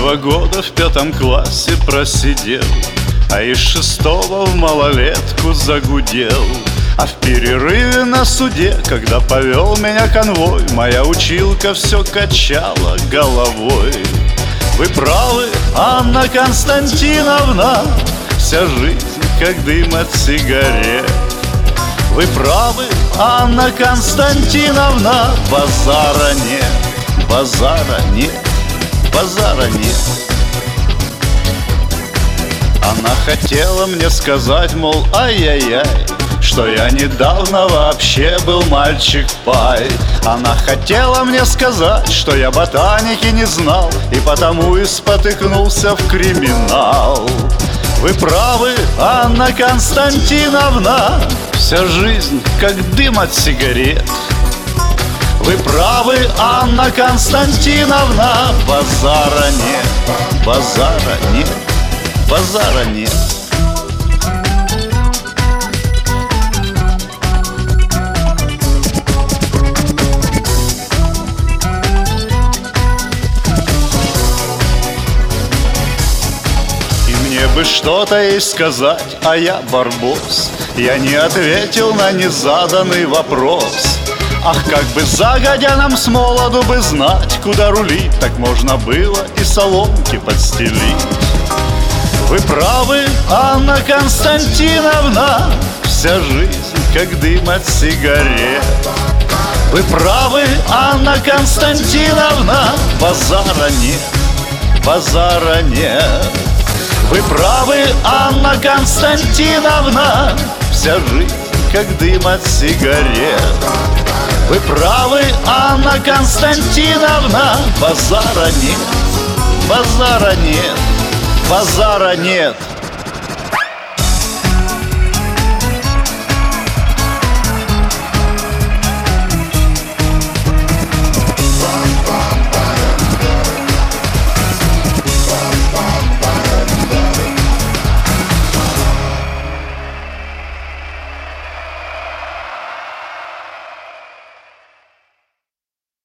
2 года в 5 классе просидел, а из 6-го в малолетку загудел. А в перерыве на суде, когда повел меня конвой, моя училка все качала головой. Вы правы, Анна Константиновна, вся жизнь как дым от сигарет. Вы правы, Анна Константиновна, базара нет, базара нет, базара нет. Она хотела мне сказать, мол, ай-яй-яй, что я недавно вообще был мальчик-пай. Она хотела мне сказать, что я ботаники не знал, и потому и спотыкнулся в криминал. Вы правы, Анна Константиновна, вся жизнь как дым от сигарет. Вы правы, Анна Константиновна, базара нет, базара нет, базара нет. Мне бы что-то ей сказать, а я барбос. Я не ответил на незаданный вопрос. Ах, как бы загодя нам с молоду бы знать, куда рулить, так можно было и соломки подстелить. Вы правы, Анна Константиновна, вся жизнь как дым от сигарет. Вы правы, Анна Константиновна, базара нет, базара нет. Вы правы, Анна Константиновна, вся жизнь как дым от сигарет. Вы правы, Анна Константиновна, базара нет, базара нет, базара нет.